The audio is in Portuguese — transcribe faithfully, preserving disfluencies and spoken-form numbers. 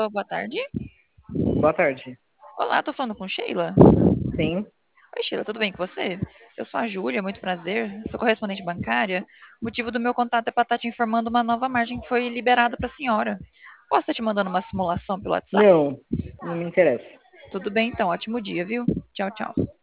Alô, boa tarde. Boa tarde. Olá, tô falando com Sheila. Sim. Oi, Sheila, tudo bem com você? Eu sou a Júlia, muito prazer. Sou correspondente bancária. O motivo do meu contato é para estar te informando uma nova margem que foi liberada para a senhora. Posso estar te mandando uma simulação pelo WhatsApp? Não, não me interessa. Tudo bem, então. Ótimo dia, viu? Tchau, tchau.